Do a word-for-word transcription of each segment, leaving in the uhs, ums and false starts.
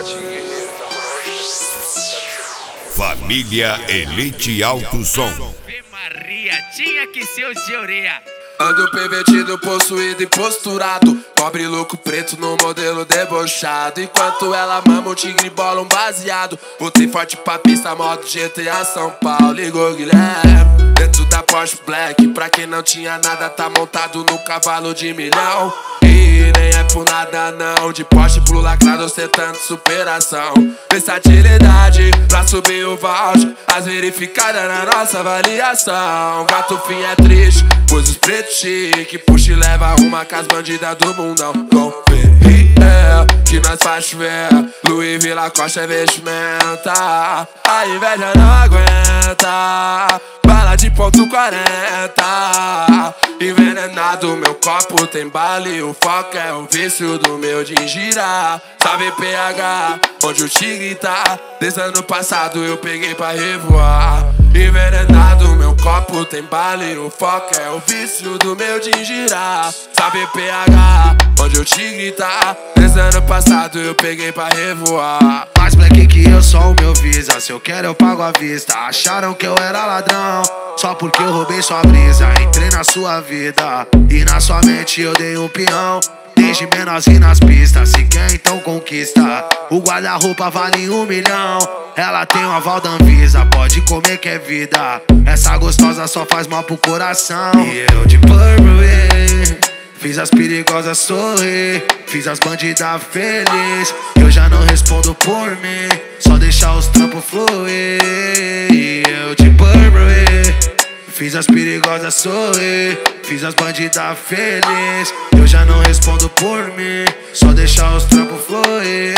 Família Elite Alto Som. Ave Maria, tinha que ser o Georia. Ando pervertido, possuído e posturado, pobre louco preto no modelo debochado. Enquanto ela mama o tigre bola um baseado, voltei forte pra pista, moto G T A São Paulo. Ligou Guilherme, dentro da Porsche Black. Pra quem não tinha nada, tá montado no cavalo de milhão. E nem é por nada não, de Porsche pro lacrado ostentando superação. Versatilidade pra subir o voucher, as verificadas na nossa avaliação. Gato fim é triste, pois os pretos chique puxa e leva uma com as bandidas do mundão. Confia que nós faz chover, Louis V Lacoste é vestimenta. A inveja não aguenta, bala de ponto quarenta. Envenenado, meu copo tem bala e o foco é o vício do meu de girar. Sabe P H, onde o tigre tá? Desde ano passado eu peguei pra revoar. Envenenado, meu copo tem bala e o foco é o vício do meu de girar. Sabe P H, onde o tigre tá? Desde ano passado eu peguei pra revoar. Mais black que eu sou o meu visa, se eu quero eu pago à vista. Acharam que eu era ladrão, só porque eu roubei sua brisa. Entrei na sua vida e na sua mente eu dei um peão. Desde menorzinho nas pistas, se quer então conquista. O guarda-roupa vale um milhão, ela tem um aval da Anvisa. Pode comer que é vida, essa gostosa só faz mal pro coração. E eu de Purple, fiz as perigosas sorrir, fiz as bandidas felizes. Eu já não respondo por mim, só deixar os trampos fluir. E eu de Purple, fiz as perigosas sorrir, fiz as bandidas felizes. Eu já não respondo por mim, só deixar os trampos fluir.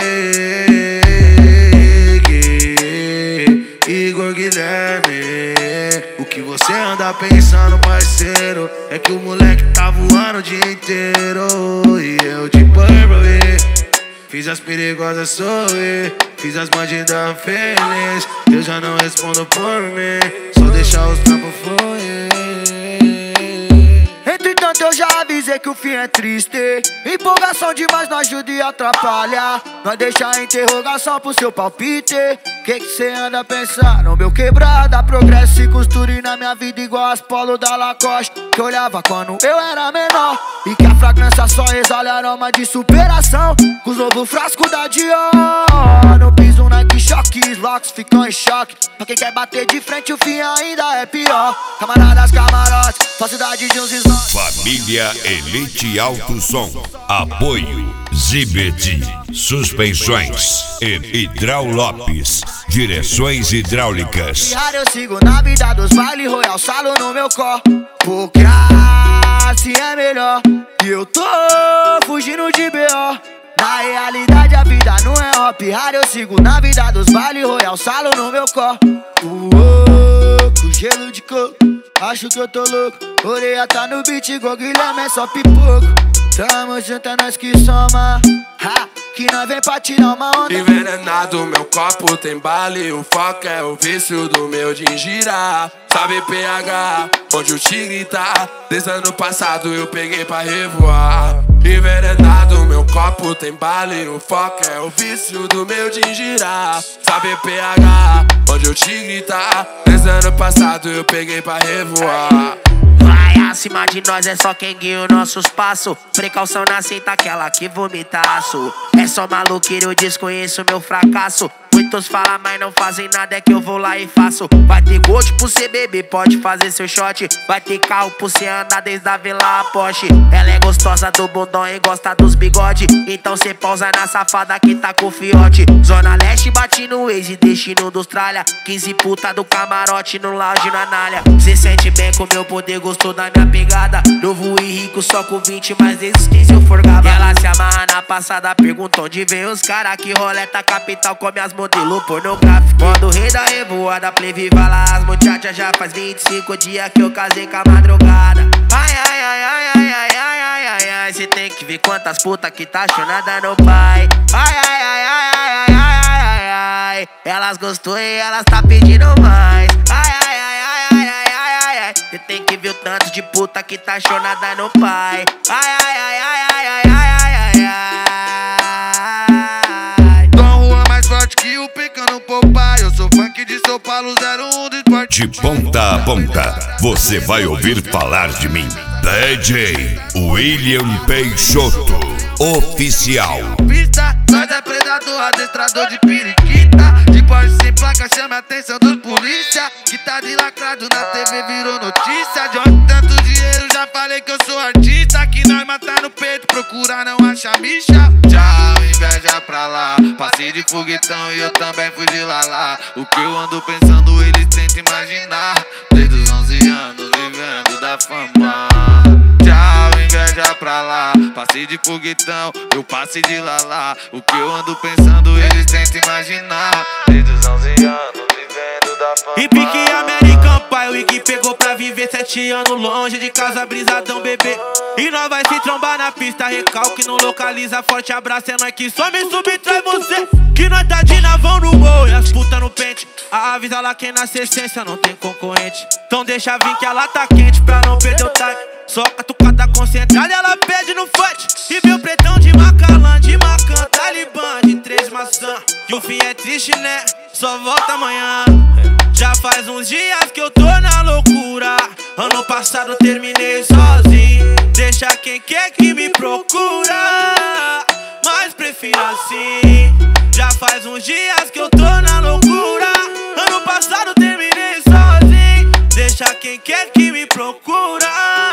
Igor Guilherme, o que você anda pensando, parceiro? É que o moleque tá voando o dia inteiro. E eu de Purple, fiz as perigosas sorrir, fiz as bandidas felizes. Eu já não respondo por mim, só deixar os trampos fluir. Entretanto eu já avisei que o fim é triste. Empolgação demais não ajuda e atrapalha. Nós deixa a interrogação pro seu palpite. Que que cê anda pensando? Meu quebrada, progresso e costure na minha vida igual as polo da Lacoste. Que olhava quando eu era menor e que a fragrância só exala aroma de superação. Com os novos frascos da Dior, no piso Nike choque, os locks ficam em choque. Pra quem quer bater de frente o fim ainda é pior. Camaradas, camarotes, falsidade de uns islantes. Família Elite Alto Som. Apoio Zibet, suspensões e Hidral Lopes, direções hidráulicas. Eu sigo na vida dos baile royal, salo no meu corpo, porque assim é melhor. E eu tô fugindo de B O. Na realidade a vida não é hop hard. Eu sigo na vida dos baile royal, salo no meu corpo. Uou, com gelo de coco, acho que eu tô louco. Orelha tá no beat, igual Guilherme é só pipoco. Tamo junto, é nós que soma, ha, que nós vem pra tirar uma onda. Envenenado, meu copo tem bala e o foco é o vício do meu de girar. Sabe P H, onde o tigre tá? Desde ano passado eu peguei pra revoar. Envenenado, meu copo tem bala e o foco é o vício do meu de girar. Sabe P H, onde o tigre tá? Desde ano passado eu peguei pra revoar. Vai acima de nós, é só quem guia os nossos passos. Precaução na cinta, aquela que vomitaço. É só maluqueiro, eu desconheço meu fracasso. Muitos falam, mas não fazem nada, é que eu vou lá e faço. Vai ter gold pro cê beber, pode fazer seu shot. Vai ter carro pro cê andar desde a Vila a Porsche. Ela é gostosa do bundão e gosta dos bigode. Então cê pausa na safada que tá com fiote. Zona Leste bate no Waze, destino dos tralha. quinze puta do camarote no lounge na nalha. Cê sente bem com meu poder, gostou da minha pegada. Novo e rico só com vinte, mas desses quinze eu forgava. E ela se amarra na passada, pergunta onde vem os cara que roleta capital come as modelo pornográfico. Modo rei da revoada, play viva lá as muchachas. Já faz vinte e cinco dias que eu casei com a madrugada. Ai, ai, ai, ai, ai, ai, ai, ai, ai, ai. Cê tem que ver quantas puta que tá chonada no pai. Ai, ai, ai, ai, ai, ai, ai, ai, ai. Elas gostou e elas tá pedindo mais. Ai, ai, ai, ai, ai, ai, ai, ai. Cê tem que ver o tanto de puta que tá chonada no pai. Ai, ai, ai, ai, ai, ai, ai, ai, ai. Dom Juan De ponta a ponta, você vai ouvir falar de mim. D J William Peixoto, oficial. Pista, nós é predador, adestrador de periquita. De Porsche sem placa, chama a atenção dos polícia. Que tá de lacrado na T V, virou notícia. De onde tanto dinheiro, já falei que eu sou artista. Que nós matar no peito, procura não achar micha. Tchau, inveja pra lá. Passei de foguetão e eu também fui de lalá. O que eu ando pensando, eles tentam imaginar. Desde os onze anos, vivendo da fama. Tchau, inveja pra lá. Passei de foguetão, eu passei de lalá. O que eu ando pensando, eles tentam imaginar. Desde os onze anos, vivendo da fama. E pique American Pie, o que pegou pra viver sete anos longe de casa, brisadão, bebê. E nós vai se trombar na pista, recalque não localiza. Forte abraço, é nós que some e subtrai você. Que nós tá de navão no gol e as puta no pente. Avisa lá quem nasce essência, não tem concorrente. Então deixa vir que ela tá quente pra não perder o time. Só catucada concentrada, ela pede no fute. E meu pretão de Macalã, de Macan, Talibã, de três maçã. E o fim é triste, né? Só volta amanhã. Já faz uns dias que eu tô na loucura. Ano passado terminei sozinho. Deixa quem quer que me procura, mas prefiro assim. Já faz uns dias que eu tô na loucura. Ano passado terminei sozinho. Deixa quem quer que me procura,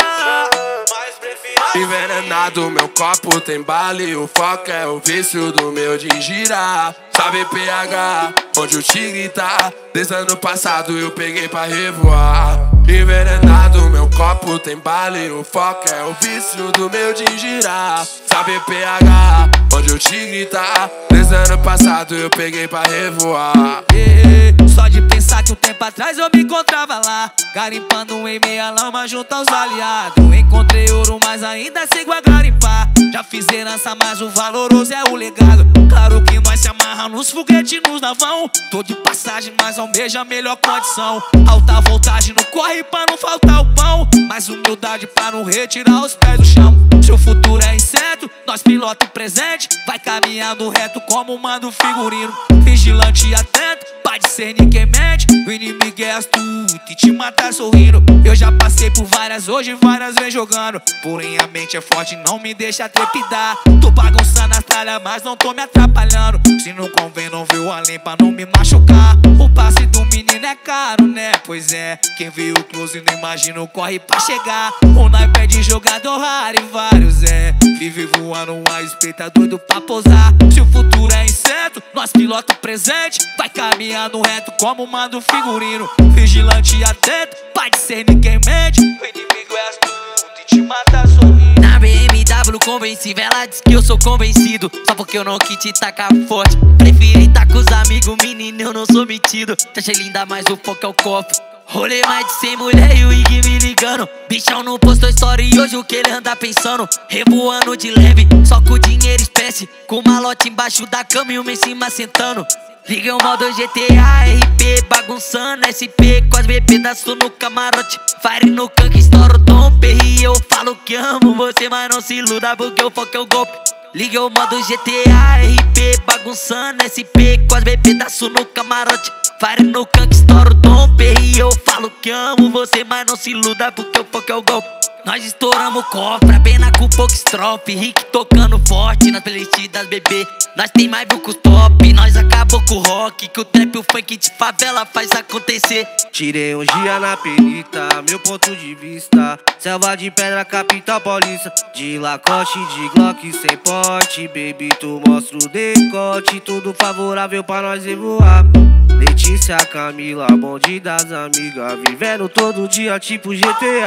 mas prefiro assim. Envenenado, meu copo tem bala. O foco é o vício do meu de girar. Sabe P H, onde o tigre tá. Desde ano passado eu peguei pra revoar. Envenenado, meu copo tem bala. O foco é o vício do meu de girar. Sabe P H, onde o tigre tá. Desde ano passado eu peguei pra revoar. Yeah, só de pensar que um tempo atrás eu me encontrava lá, garimpando em meia lama junto aos aliados. Encontrei ouro, mas ainda sigo a garimpar. Já fiz herança, mas o valoroso é o legado. Claro que nós se amarra nos foguetes, nos navão. Tô de passagem, mas almeja a melhor condição. Alta voltagem no corre pra não faltar o pão, mas humildade pra não retirar os pés do chão. Se o futuro é incerto, nós pilota o presente. Vai caminhando reto como manda o figurino. Vigilante e atento, pai de ser ninguém mente. O inimigo é astuto e te mata sorrindo. Eu já passei por várias, hoje várias vem jogando. Porém a mente é forte, não me deixa trepidar. Tô bagunçando as talhas, mas não tô me atrapalhando. Se não convém, não viu além pra não me machucar. O passe do menino é caro, né? Pois é, quem veio close não imagina o corre pra chegar. O naipe é de jogador raro e vários é. Vive voando uma espreita doido pra pousar. Se o futuro é incerto, nós pilota o presente. Vai caminhando reto como manda o figurino. Vigilante e atento, pai de ser ninguém mente. O inimigo é astuto e te mata sorrindo. Na B M W convencível, ela diz que eu sou convencido. Só porque eu não quis te tacar forte. Preferi tá com os amigos, menino, eu não sou metido. Te achei linda, mas o foco é o copo. Rolei mais de cem mulher e o Ig me ligando. Bichão não postou história e hoje o que ele anda pensando. Revoando de leve, só com dinheiro espécie. Com malote embaixo da cama e uma em cima sentando. Liga o modo G T A, R P, bagunçando S P, com as B pedaço no camarote. Fire no canque, estouro o tom, perri. Eu falo que amo você, mas não se iluda porque o foco é o golpe. Liga o modo G T A, R P, bagunçando S P, com as B pedaço no camarote. Fire no canque, estouro o tom, perri. Eu falo que amo você, mas não se iluda porque o foco é o golpe. Nós estouramos o cofre, a pena com pouca estrofe. Rick tocando forte nas playlists das bebê. Nós tem mais do que os top, nós acabou com o rock. Que o trap e o funk de favela faz acontecer. Tirei um dia na perita, meu ponto de vista. Selva de pedra, capital paulista. De lacote, de glock, sem porte. Baby, tu mostra o decote. Tudo favorável pra nós voar. Letícia, Camila, bonde das amigas. Vivendo todo dia tipo G T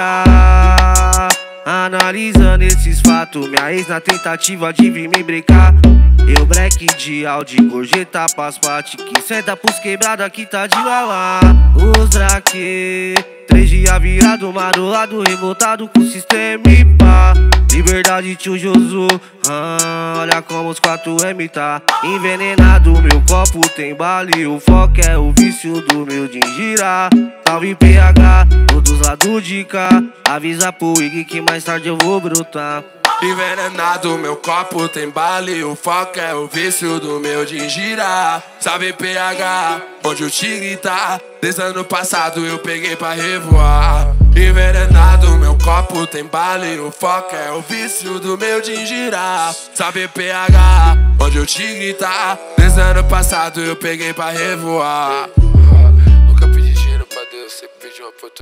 A. Analisando esses fatos, minha ex na tentativa de vir me brincar. Eu break de Audi, gorjeta paspate. Que senta pros quebrada que tá de lalá. Os draque, três dias virado, marolado, revoltado com o sistema e pá. Liberdade tio Josu, ah, olha como os quatro M tá envenenado, meu copo tem bala e o foco é o vício do meu de girar. Salve P H, todos lados de cá. Avisa pro Ig que mais tarde eu vou brotar. Envenenado, meu copo tem bala e o foco é o vício do meu de girar. Sabe P H, onde o tigre tá. Desde ano passado eu peguei pra revoar. Envenenado, meu copo tem bala e o foco é o vício do meu de girar. Sabe P H, onde o tigre tá. Desde ano passado eu peguei pra revoar.